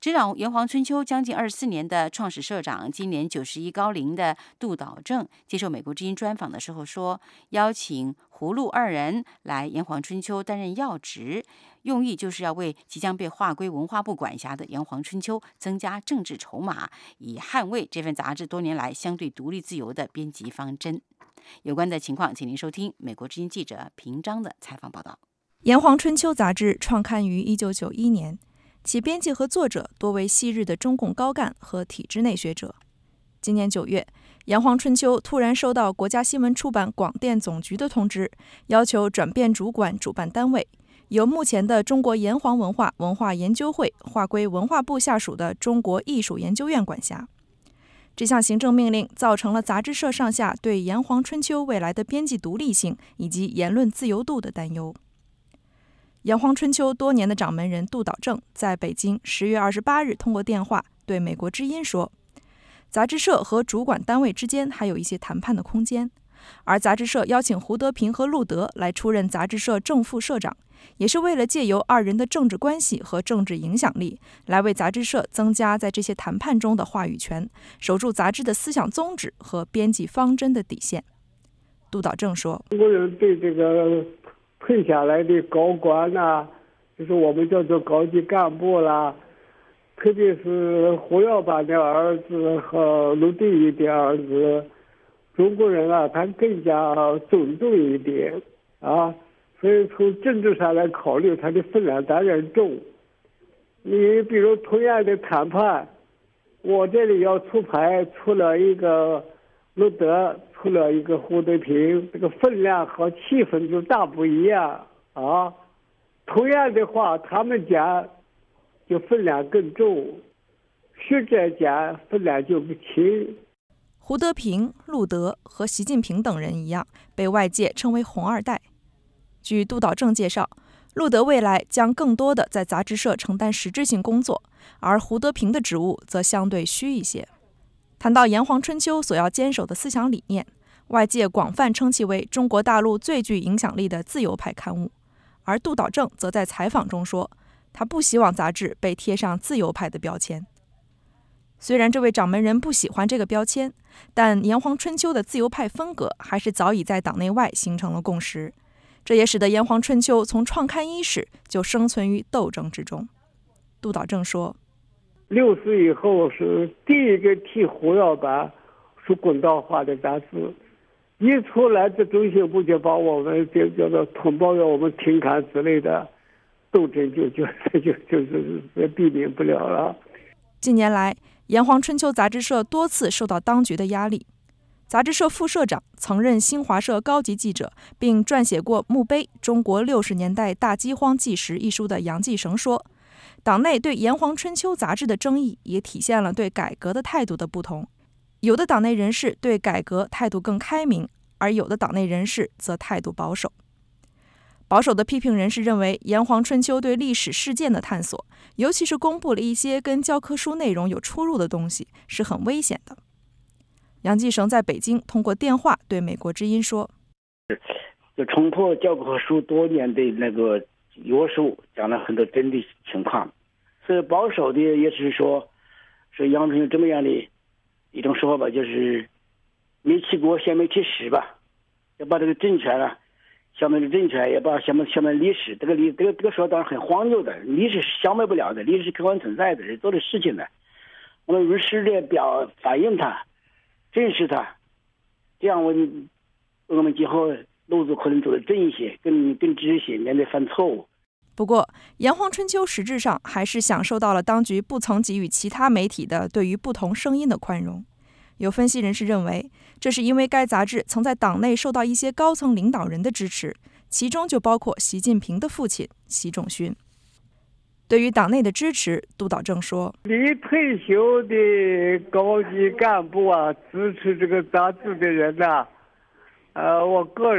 执掌炎黄春秋将近24年的创始社长，今年91高龄的杜导正接受美国之音专访的时候说，邀请胡陆二人来炎黄春秋担任要职，用意就是要为即将被划归文化部管辖的炎黄春秋增加政治筹码，以捍卫这份杂志多年来相对独立自由的编辑方针。有关的情况，请您收听美国之音记者平章的采访报道。 炎黄春秋杂志创刊于1991年。其编辑和作者多为昔日的中共高干和体制内学者。今年9月，炎黄春秋突然收到国家新闻出版广电总局的通知，要求转变主管主办单位，由目前的中国炎黄文化文化研究会划归文化部下属的中国艺术研究院管辖。这项行政命令造成了杂志社上下对炎黄春秋未来的编辑独立性以及言论自由度的担忧。炎黄春秋多年的掌门人杜导正在北京10月28日通过电话对美国之音说，杂志社和主管单位之间还有一些谈判的空间，而杂志社邀请胡德平和陆德来出任杂志社正副社长，也是为了借由二人的政治关系和政治影响力，来为杂志社增加在这些谈判中的话语权，守住杂志的思想宗旨和编辑方针的底线。杜导正说， 中国人对这个退下来的高官呐，就是我们叫做高级干部啦，特别是胡耀邦的儿子和陆地一的儿子，中国人啊，他更加尊重一点啊，所以从政治上来考虑，他的分量当然重。你比如同样的谈判，我这里要出牌，出了一个陆德，出了一个胡德平，这个分量和气氛就大不一样啊。同样的话，他们讲就分量更重，学者讲分量就不轻。 胡德平、陆德和习近平等人一样，被外界称为红二代。据杜导正介绍，陆德未来将更多的在杂志社承担实质性工作，而胡德平的职务则相对虚一些。谈到炎黄春秋所要坚守的思想理念，外界广泛称其为中国大陆最具影响力的自由派刊物，而杜导正则在采访中说，他不希望杂志被贴上自由派的标签。虽然这位掌门人不喜欢这个标签，但炎黄春秋的自由派风格还是早已在党内外形成了共识，这也使得炎黄春秋从创刊伊始就生存于斗争之中。杜导正说 ，60以后是第一个替胡耀邦说滚道话的杂志，一出来这中宣部就把我们就叫做通报要我们停刊之类的斗争就是避免不了了。 近年来，炎黄春秋杂志社多次受到当局的压力。杂志社副社长、曾任新华社高级记者，并撰写过《墓碑：中国60年代大饥荒纪实》一书的杨继绳说，党内对炎黄春秋杂志的争议也体现了对改革的态度的不同。有的党内人士对改革态度更开明，而有的党内人士则态度保守。保守的批评人士认为，炎黄春秋对历史事件的探索，尤其是公布了一些跟教科书内容有出入的东西，是很危险的。杨继绳在北京通过电话对美国之音说， 就冲破教科书多年的那个约束，讲了很多真的情况。所以保守的也是说，是杨春秋这么样的一种说法吧，就是没起锅先没起屎吧，要把这个政权啊，消灭的政权，也把消灭历史。这个说当然很荒谬的，历史是消灭不了的，历史是客观存在的，是做的事情的。我们如实的反映它，正视它，这样我们今后路子可能走得正一些，更直一些，免得犯错误。 不过，炎黄春秋实质上还是享受到了当局不曾给予其他媒体的对于不同声音的宽容。有分析人士认为，这是因为该杂志曾在党内受到一些高层领导人的支持，其中就包括习近平的父亲习仲勋。对于党内的支持，杜导正说， 离退休的高级干部啊，支持这个杂志的人呐，我个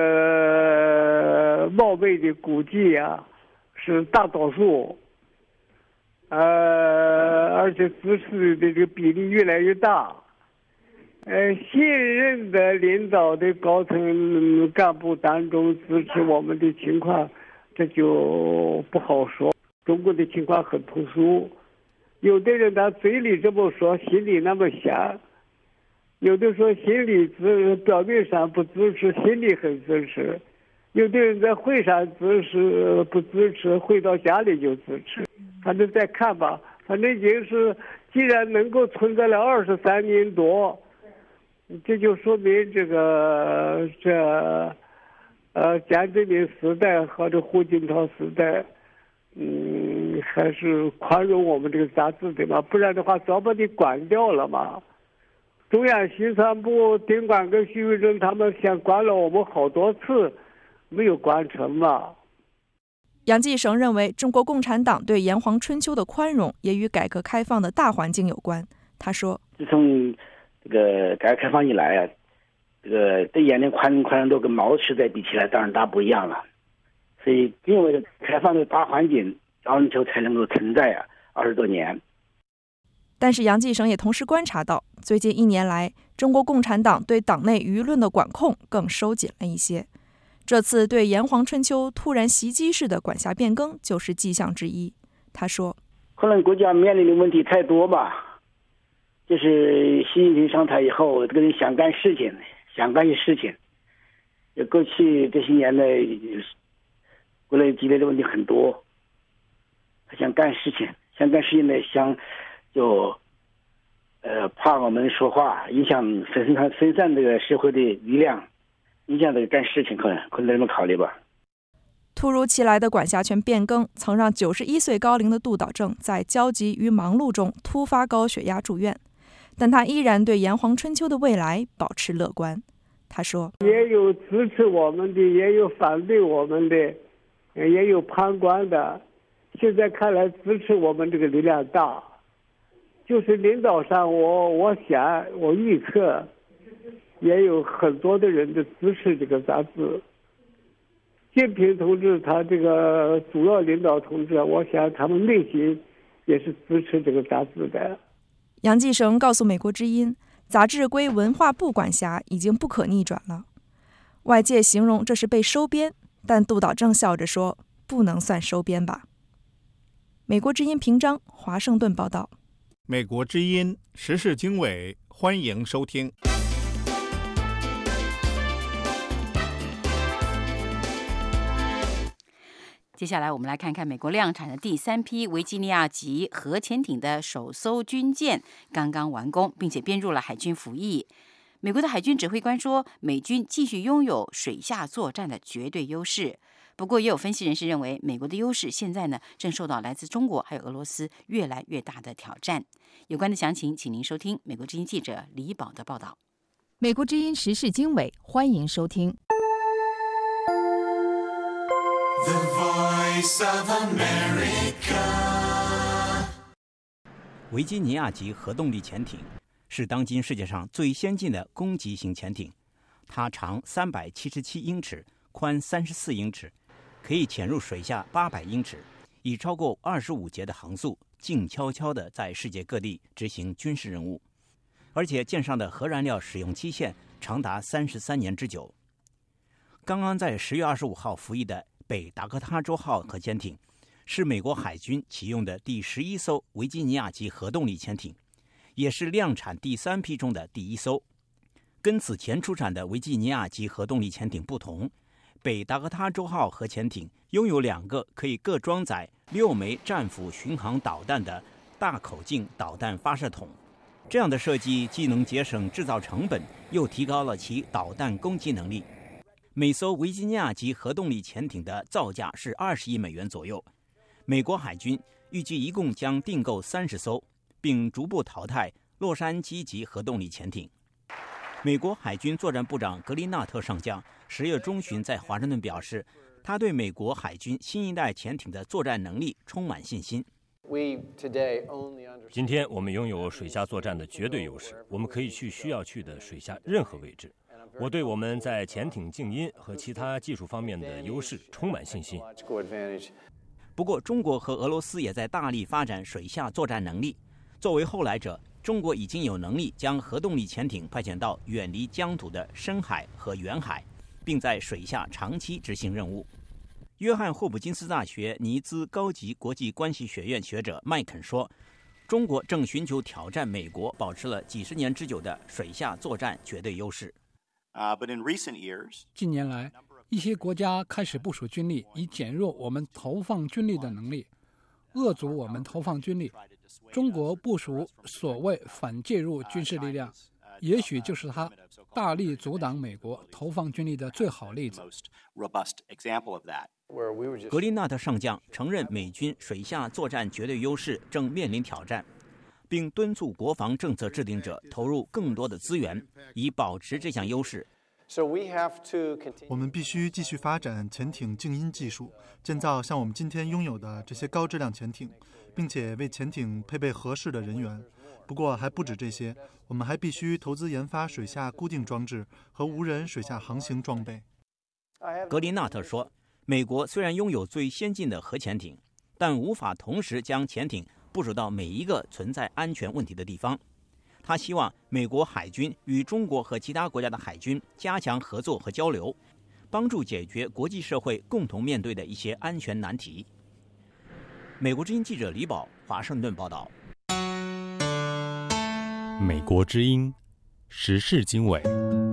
人冒昧的估计啊，是大多数，而且支持的这个比例越来越大。现任的领导的高层干部当中支持我们的情况，这就不好说。中国的情况很特殊， 有的人他嘴里这么说，心里那么想，有的说心里表面上不支持，心里很支持，有的人在会上支持不支持，回到家里就支持，反正再看吧。反正已经是，既然能够存在了23年多，这就说明蒋介石时代和这胡锦涛时代，还是宽容我们这个杂志的嘛，不然的话早把你关掉了嘛。中央宣传部丁管跟徐伟珍他们想关了我们好多次，没有关成嘛。 杨继绳认为，中国共产党对炎黄春秋的宽容也与改革开放的大环境有关。他说：“ 自从这个改革开放以来啊，这个对眼的宽容度跟毛时代比起来，当然大不一样了。所以，因为开放的大环境，春秋才能够存在啊20多年。” 但是杨继绳也同时观察到，最近1年来，中国共产党对党内舆论的管控更收紧了一些。这次对炎黄春秋突然袭击式的管辖变更就是迹象之一。他说：“ 可能国家面临的问题太多吧，就是习近平上台以后，这个人想干事情，想干些事情。过去这些年的国内积累的问题很多，他想干事情呢，怕我们说话影响分散这个社会的力量。”影响这个干事情，可能这么考虑吧。 突如其来的管辖权变更，曾让91岁高龄的杜导正在焦急与忙碌中突发高血压住院，但他依然对炎黄春秋的未来保持乐观。他说：“ 也有支持我们的，也有反对我们的，也有旁观的。现在看来，支持我们这个力量大。就是领导上，我想，我预测。”也有很多的人的支持这个杂志。习近平同志他这个主要领导同志，我想他们内心也是支持这个杂志的。 杨继绳告诉美国之音，杂志归文化部管辖已经不可逆转了。外界形容这是被收编，但杜导正笑着说，不能算收编吧。美国之音平章，华盛顿报道。 美国之音时事经纬，欢迎收听。 接下来我们来看看美国量产的第3批维吉尼亚级核潜艇的首艘军舰刚刚完工，并且编入了海军服役。美国的海军指挥官说，美军继续拥有水下作战的绝对优势。不过，也有分析人士认为，美国的优势现在呢，正受到来自中国还有俄罗斯越来越大的挑战。有关的详情，请您收听美国之音记者李宝的报道。 美国之音时事经纬，欢迎收听。The Voice of America。 维吉尼亚级核动力潜艇是当今世界上最先进的攻击型潜艇，它长377英尺，宽34英尺，可以潜入水下800英尺，以超过25节的航速，静悄悄地在世界各地执行军事任务，而且舰上的核燃料使用期限长达33年之久。刚刚在10月25号服役的北达科他州号核潜艇是美国海军启用的第11艘维吉尼亚级核动力潜艇，也是量产第3批中的第1艘。跟此前出产的维吉尼亚级核动力潜艇不同，北达科他州号核潜艇拥有2个可以各装载6枚战斧巡航导弹的大口径导弹发射筒。这样的设计既能节省制造成本，又提高了其导弹攻击能力。每艘维吉尼亚级核动力潜艇的造价是20亿美元左右。美国海军预计一共将订购30艘，并逐步淘汰洛杉矶级核动力潜艇。美国海军作战部长格林纳特上将10月中旬在华盛顿表示，他对美国海军新一代潜艇的作战能力充满信心。 今天我们拥有水下作战的绝对优势，我们可以去需要去的水下任何位置。我对我们在潜艇静音和其他技术方面的优势充满信心。 不过，中国和俄罗斯也在大力发展水下作战能力。作为后来者，中国已经有能力将核动力潜艇派遣到远离疆土的深海和远海，并在水下长期执行任务。约翰霍普金斯大学尼兹高级国际关系学院学者麦肯说， 中国正寻求挑战美国保持了几十年之久的水下作战绝对优势。 近年来，一些国家开始部署军力，以减弱我们投放军力的能力，遏阻我们投放军力。中国部署所谓反介入军事力量，也许就是他大力阻挡美国投放军力的最好例子。 格林纳特上将承认美军水下作战绝对优势正面临挑战，并敦促国防政策制定者投入更多的资源，以保持这项优势。 我们必须继续发展潜艇静音技术，建造像我们今天拥有的这些高质量潜艇，并且为潜艇配备合适的人员。不过还不止这些，我们还必须投资研发水下固定装置和无人水下航行装备。 格林纳特说，美国虽然拥有最先进的核潜艇，但无法同时将潜艇部署到每一个存在安全问题的地方。他希望美国海军与中国和其他国家的海军加强合作和交流，帮助解决国际社会共同面对的一些安全难题。美国之音记者李宝，华盛顿报道。 美国之音时事经纬，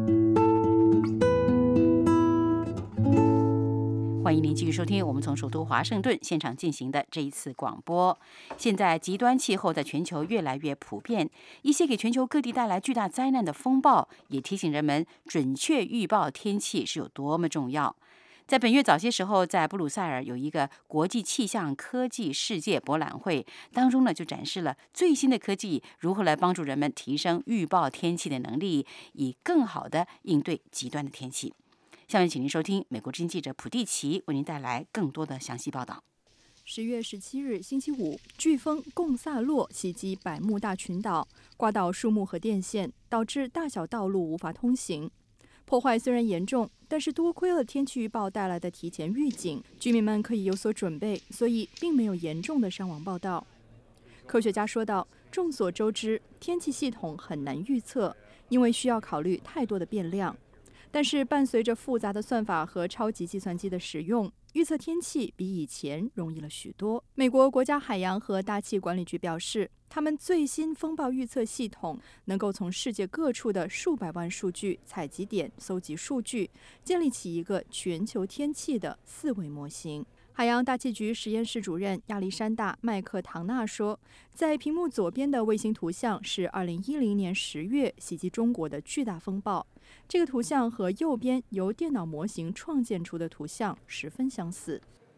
欢迎您继续收听我们从首都华盛顿现场进行的这一次广播。现在极端气候在全球越来越普遍，一些给全球各地带来巨大灾难的风暴也提醒人们准确预报天气是有多么重要。在本月早些时候，在布鲁塞尔有一个国际气象科技世界博览会，当中呢就展示了最新的科技如何来帮助人们提升预报天气的能力，以更好的应对极端的天气。下面请您收听美国之音记者普蒂奇为您带来更多的详细报道。 10月17日星期五，飓风贡萨洛袭击百慕大群岛，刮倒树木和电线，导致大小道路无法通行。破坏虽然严重，但是多亏了天气预报带来的提前预警，居民们可以有所准备，所以并没有严重的伤亡报道。科学家说道，众所周知，天气系统很难预测，因为需要考虑太多的变量。但是伴随着复杂的算法和超级计算机的使用，预测天气比以前容易了许多。美国国家海洋和大气管理局表示，他们最新风暴预测系统能够从世界各处的数百万数据采集点搜集数据，建立起一个全球天气的4维模型。海洋大气局实验室主任亚历山大·麦克唐纳说，在屏幕左边的卫星图像是2010年10月袭击中国的巨大风暴，这个图像和右边由电脑模型创建出的图像十分相似。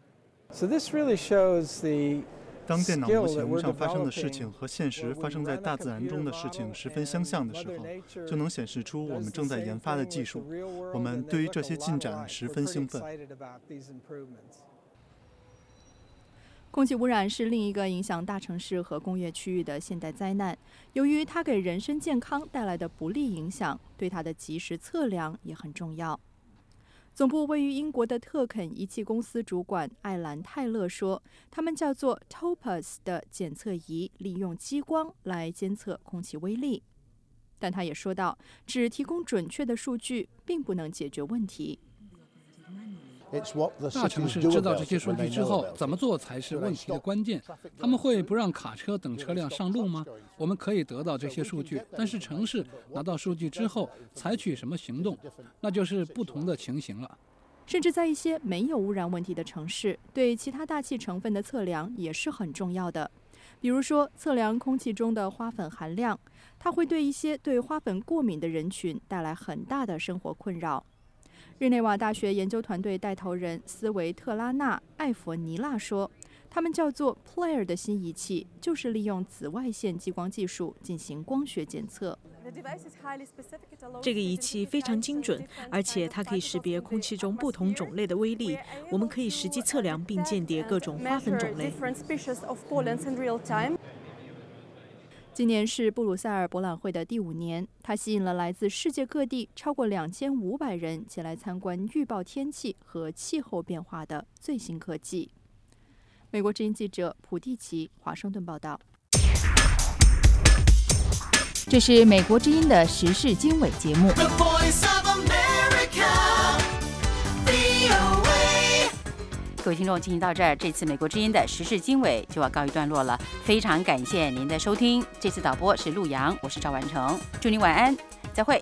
当电脑模型上发生的事情和现实发生在大自然中的事情十分相像的时候，就能显示出我们正在研发的技术。我们对于这些进展十分兴奋。 空气污染是另一个影响大城市和工业区域的现代灾难。由于它给人身健康带来的不利影响，对它的及时测量也很重要。总部位于英国的特肯仪器公司主管艾兰·泰勒说，他们叫做 Topaz 的检测仪利用激光来监测空气微粒。但他也说到，只提供准确的数据并不能解决问题。 大城市知道这些数据之后，怎么做才是问题的关键。他们会不让卡车等车辆上路吗？我们可以得到这些数据，但是城市拿到数据之后采取什么行动，那就是不同的情形了。 甚至在一些没有污染问题的城市，对其他大气成分的测量也是很重要的。比如说，测量空气中的花粉含量，它会对一些对花粉过敏的人群带来很大的生活困扰。日内瓦大学研究团队带头人斯维特拉娜·艾佛尼拉说，他们叫做 Player 的新仪器就是利用紫外线激光技术进行光学检测。 这个仪器非常精准，而且它可以识别空气中不同种类的微粒。我们可以实际测量并鉴别各种花粉种类。 今年是布鲁塞尔博览会的第5年，它吸引了来自世界各地超过2500人前来参观预报天气和气候变化的最新科技。美国之音记者普蒂奇，华盛顿报道。 这是美国之音的时事经纬节目。 各位听众，进行到这儿，这次美国之音的时事经纬就要告一段落了。非常感谢您的收听，这次导播是陆阳，我是赵完成，祝您晚安，再会。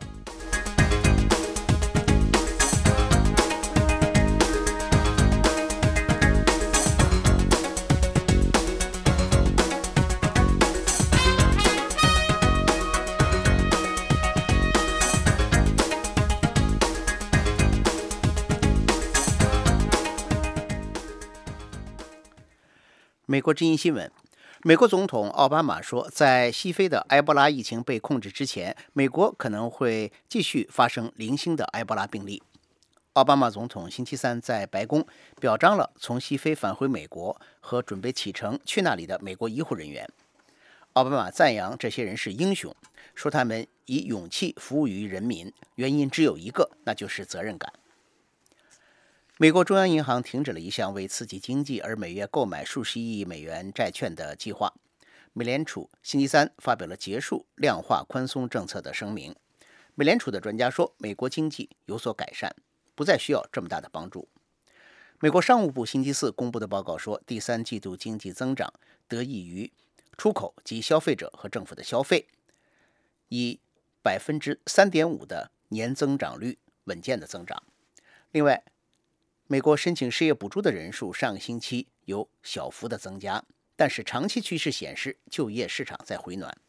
美国之音新闻，美国总统奥巴马说，在西非的埃博拉疫情被控制之前，美国可能会继续发生零星的埃博拉病例。奥巴马总统星期三在白宫表彰了从西非返回美国和准备启程去那里的美国医护人员。奥巴马赞扬这些人是英雄，说他们以勇气服务于人民，原因只有一个，那就是责任感。美国中央银行停止了一项为刺激经济而每月购买数十亿美元债券的计划。美联储星期三发表了结束量化宽松政策的声明。美联储的专家说，美国经济有所改善，不再需要这么大的帮助。美国商务部星期四公布的报告说，第三季度经济增长得益于出口及消费者和政府的消费，以 3.5% 的年增长率稳健的增长。另外，美国申请失业补助的人数上个星期有小幅的增加，但是长期趋势显示就业市场在回暖。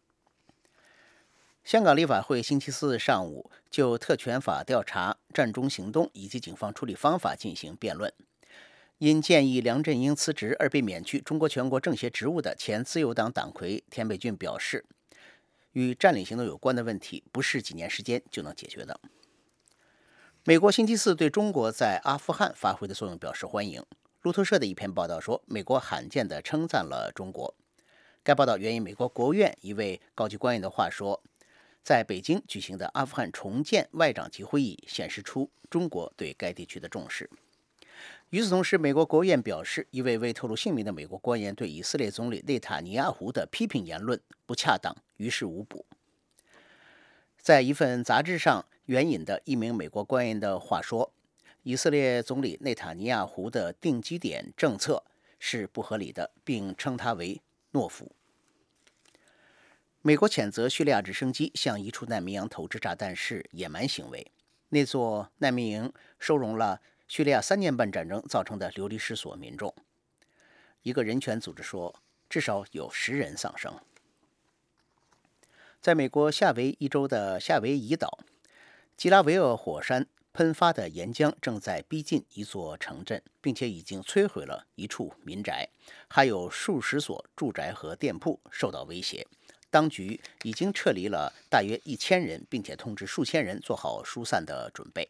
香港立法会星期四上午就特权法调查占中行动以及警方处理方法进行辩论。因建议梁振英辞职而被免去中国全国政协职务的前自由党党魁田北俊表示，与占领行动有关的问题不是几年时间就能解决的。美国星期四对中国在阿富汗发挥的作用表示欢迎。路透社的一篇报道说，美国罕见地称赞了中国。该报道援引美国国务院一位高级官员的话说，在北京举行的阿富汗重建外长级会议显示出中国对该地区的重视。与此同时，美国国务院表示，一位未透露姓名的美国官员对以色列总理内塔尼亚胡的批评言论不恰当，于事无补。在一份杂志上援引的一名美国官员的话说，以色列总理内塔尼亚胡的定居点政策是不合理的，并称它为懦夫。美国谴责叙利亚直升机向一处难民营投掷炸弹是野蛮行为。那座难民营收容了叙利亚3年半战争造成的流离失所民众。一个人权组织说，至少有10人丧生。在美国夏威夷州的夏威夷岛，吉拉维尔火山喷发的岩浆正在逼近一座城镇，并且已经摧毁了一处民宅，还有数十所住宅和店铺受到威胁。当局已经撤离了大约1000人，并且通知数千人做好疏散的准备。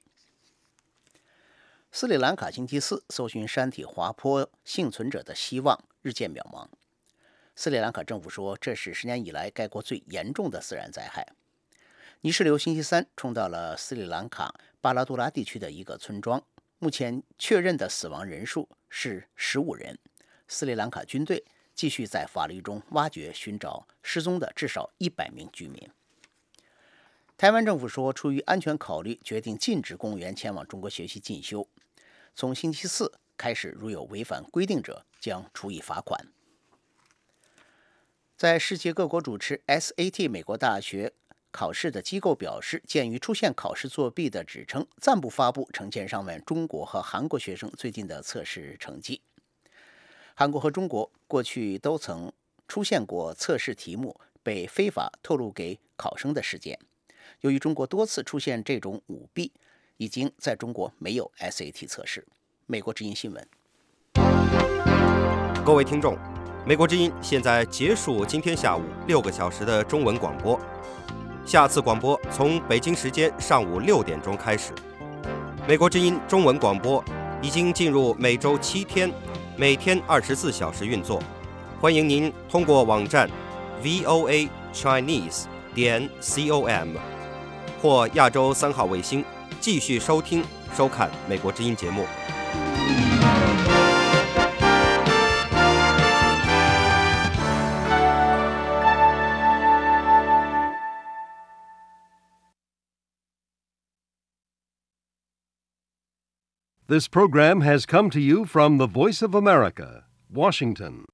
斯里兰卡星期四搜寻山体滑坡幸存者的希望日渐渺茫。斯里兰卡政府说，这是10年以来该国最严重的自然灾害。泥石流星期三冲到了斯里兰卡巴拉杜拉地区的一个村庄，目前确认的死亡人数是15人。斯里兰卡军队继续在法律中挖掘寻找失踪的至少100名居民。台湾政府说，出于安全考虑，决定禁止公务员前往中国学习进修。从星期四开始，如有违反规定者，将处以罚款。在世界各国主持 SAT 美国大学考试的机构表示，鉴于出现考试作弊的指称，暂不发布成千上万中国和韩国学生最近的测试成绩。韩国和中国过去都曾出现过测试题目被非法透露给考生的事件。由于中国多次出现这种舞弊，已经在中国没有 SAT 测试。美国之音新闻。 各位听众，美国之音现在结束今天下午6个小时的中文广播，下次广播从北京时间上午6点钟开始。美国之音中文广播已经进入每周7天，每天24小时运作。欢迎您通过网站 voachinese.com 或亚洲3号卫星继续收看美国之音节目。 This program has come to you from the Voice of America, Washington.